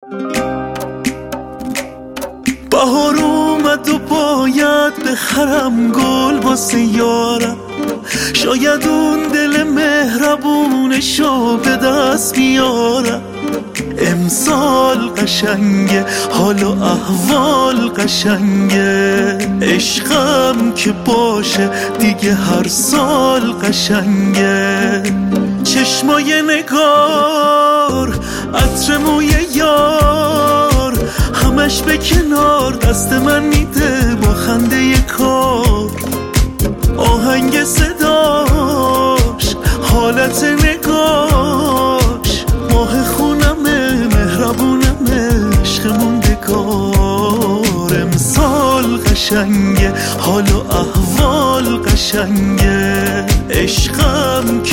بهار اومد و باید بخرم گل واسه یارم، شاید اون دل مهربونشو به دست بیارم. امسال قشنگه، حال و احوال قشنگه، عشقم که باشه دیگه هر سال قشنگه. چشمای نگار، عطر موی یار، همش به کنار دست من میده با خنده کار. آهنگ صداش، حالت نگاش، ماه خونمه، مهربونمه، عشقمون بکار. امسال قشنگه، حال و احوال قشنگه، عشقم